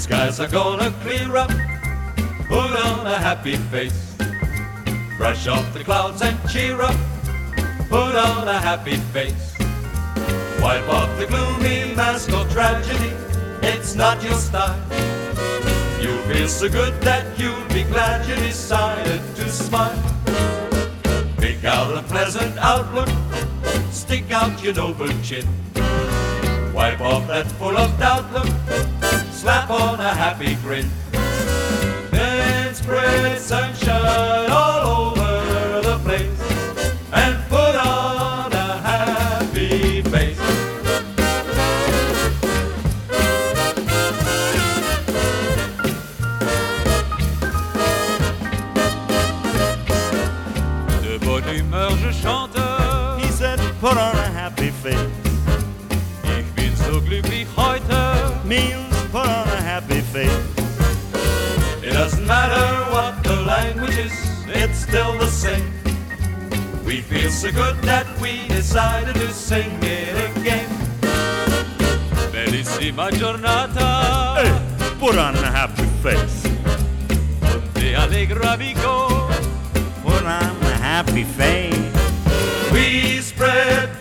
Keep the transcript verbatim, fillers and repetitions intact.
skies are gonna clear up, put on a happy face. Brush off the clouds and cheer up, put on a happy face. Wipe off the gloomy mask of tragedy, it's not your style. You feel so good that you'll be glad you decided to smile. Pick out a pleasant outlook, stick out your noble chin. Wipe off that full of doubt look, slap on a happy grin. Then spread sunshine all over the place and put on a happy face. De bonne humeur je chante. He said, put on a happy face. Ich bin so glücklich heute. Means put on a happy face. It doesn't matter what the language is, it's still the same. We feel so good that we decided to sing it again. Bellissima giornata. Hey, put on a happy face. Ponte allegra amico. Put on a happy face. We spread